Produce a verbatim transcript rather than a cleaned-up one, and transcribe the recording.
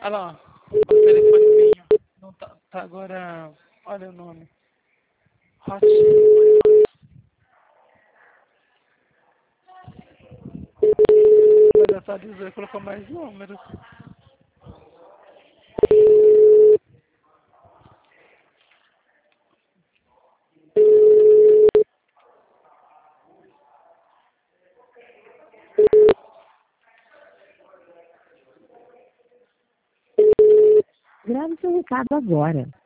Olha lá, ó, o telefone vinho. Não tá, tá agora. Olha o nome. Hot. Ele atualizou e colocou mais números. Grave seu recado agora.